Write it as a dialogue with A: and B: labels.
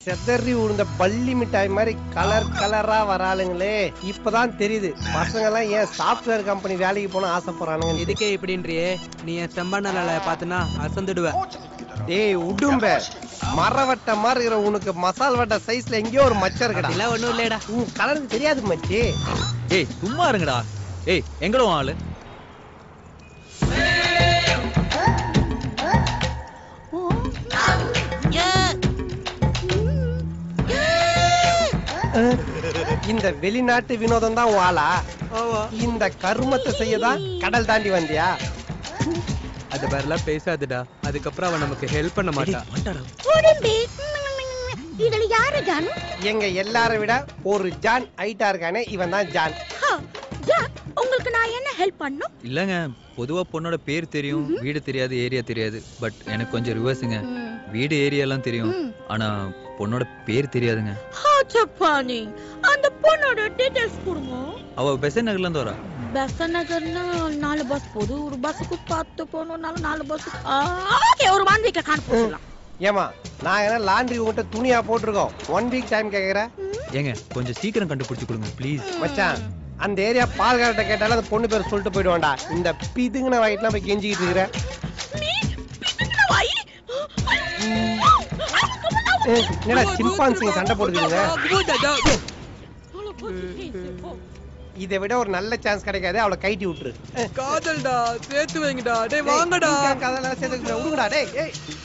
A: செதறி உழுந்த பள்ளி மிட்டாய் மாதிரி கலர் கலரா வராளுங்களே. இப்பதான் தெரியுது பசங்க எல்லாம் ஏன் சாப்ட்வேர் கம்பெனி வேலைக்கு போன ஆசைப்படுறானுங்க.
B: இதுக்கே இப்படின்றியே நீ என் செம்பண்ணல பாத்தனா அசந்துடுவ.
A: டேய் உடும்ப மரவட்ட மாதிரி இருக்கிற உனக்கு மசால் வட்ட சைஸ்ல எங்கேயோ ஒரு மச்சம் இருக்கடா.
B: இல்ல ஒண்ணும் இல்லடா.
A: உன் கலருக்கு தெரியாது மச்சி.
C: ஏய் சும்மா இருங்கடா. ஏய் எங்கடா ஆளு?
A: இந்த வெளிநாட்டு வினோதம் தான் வாளா? இந்த கருமத்தை செய்யதான் கடல் தாண்டி வந்தியா?
B: அது மாதிரிலாம் பேசாதுடா. அதுக்கப்புறம் அவன் நமக்கு ஹெல்ப் பண்ண மாட்டான்.
D: இதுல யாரு ஜான்?
A: எங்க எல்லாரை விட ஒரு ஜான் ஹைட்டா இருக்கானே இவன் தான் ஜான்.
D: ஜான் உங்களுக்கு நான் என்ன ஹெல்ப் பண்ணனும்?
C: இல்லங்க பொதுவா பொண்ணோட பேர் தெரியும், வீடு தெரியாது, ஏரியா தெரியாது. பட் எனக்கு கொஞ்சம் ரிவர்ஸ்ங்க. வீடு ஏரியா எல்லாம் தெரியும், ஆனா பொண்ணோட பேர் தெரியாதுங்க.
D: சப்பானி அந்த பொண்ணோட டீடைல்ஸ் கொடுங்க.
C: அவ பெசன் நகர்ல இருந்து வரா.
D: பெசன் நகர்னா 4 பஸ் போகுது. ஒரு பஸ்ஸுக்கு 10 போகணும்னாலும் 4 பஸ். ஓகே ஒரு 1 வீக்ல காண போடலாம்.
A: ஏமா நான் என்ன லாண்ட்ரி உங்ககிட்ட துணியா போட்டுருக்கோம். 1 வீக் டைம் கேக்குறேன்.
C: ஏங்க கொஞ்சம் சீக்கிரம் கண்டுபிடிச்சு கொடுங்க ப்ளீஸ்.
A: மச்சான் அந்த ஏரியா பால்காரட்ட கேட்டாலும் அந்த பொண்ணு பேர் சொல்லிட்டு போயிடுவான்டா. இந்த பிதுங்கின வயிற்றுலாம் போய் கெஞ்சிக்கிட்டு இருக்கிற. என்னடா சிம்பான்சிங்க சண்டை போடுவீங்க? இதை விட ஒரு நல்ல சான்ஸ் கிடைக்காது. அவளை கைட்டி விட்டுரு.
B: காதல்டா சேர்த்து வைங்கடா. டேய் வாங்கடா.
A: கதெல்லாம் சேர்த்து விடுங்கடா. டேய்